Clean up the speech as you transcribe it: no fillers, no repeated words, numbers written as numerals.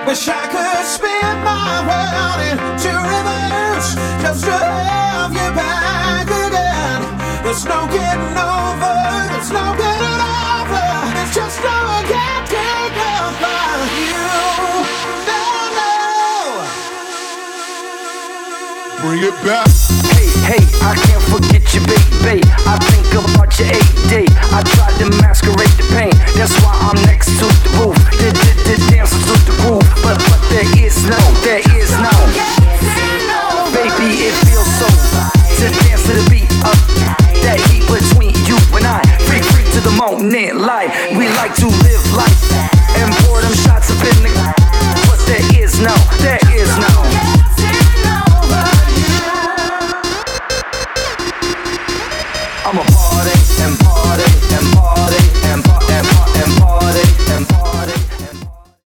Wish I could spin my world into reverse just to have you back again. There's no getting over, there's no getting over. It's just no getting over you. No. Bring it back. Hey, I can't forget you, baby. I think about your AD. I tried to masquerade the pain. That's why I'm next to the roof. The dance to the groove. But there is no. Baby, it feels so to dance to the beat of that heat between you and I. Free to the moment, light. We like to live life and pour them shots up in the. But there is no. I'm a party and